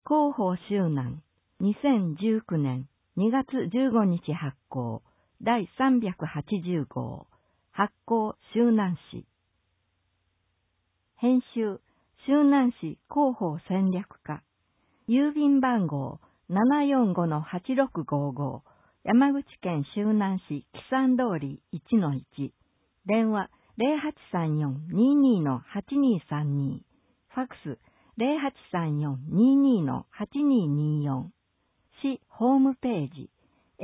広報周南、2019年2月15日発行、第380号、発行周南市。編集、周南市広報戦略課。郵便番号 745-8655、山口県周南市木山通り 1-1。電話 0834-22-8232。ファックス 0834-22-8224。市ホームページ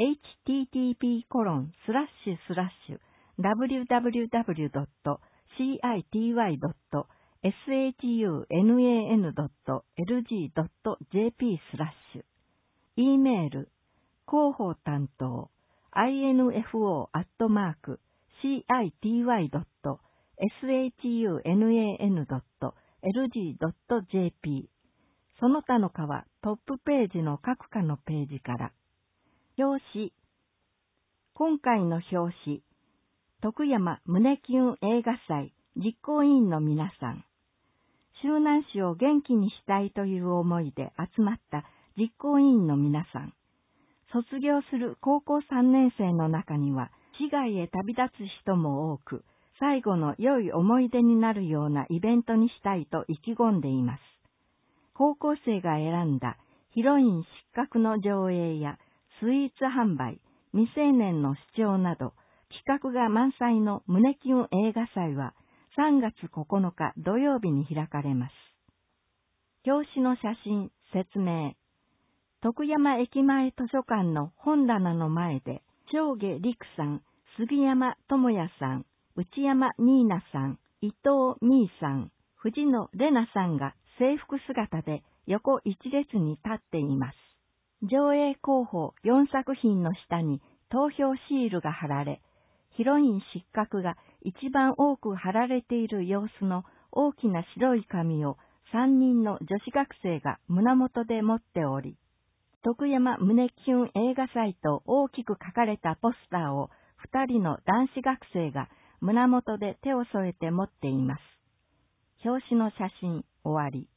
http://www.cituan.lg.jp/。e メール広報担当 info@cituan.lg.jp。 その他の課はトップページの各課のページから。表紙。今回の表紙、徳山胸キュン映画祭実行委員の皆さん。周南市を元気にしたいという思いで集まった実行委員の皆さん。卒業する高校3年生の中には、市外へ旅立つ人も多く、最後の良い思い出になるようなイベントにしたいと意気込んでいます。高校生が選んだヒロイン失格の上映やスイーツ販売、未成年の視聴など、企画が満載の胸キュン映画祭は3月9日土曜日に開かれます。表紙の写真、説明。徳山駅前図書館の本棚の前で、上下陸さん、杉山智也さん、内山ニーナさん、伊藤美衣さん、藤野玲奈さんが制服姿で横一列に立っています。上映候補4作品の下に投票シールが貼られ、ヒロイン失格が一番多く貼られている様子の大きな白い紙を3人の女子学生が胸元で持っており、徳山胸キュン映画祭と大きく書かれたポスターを2人の男子学生が胸元で手を添えて持っています。表紙の写真終わり。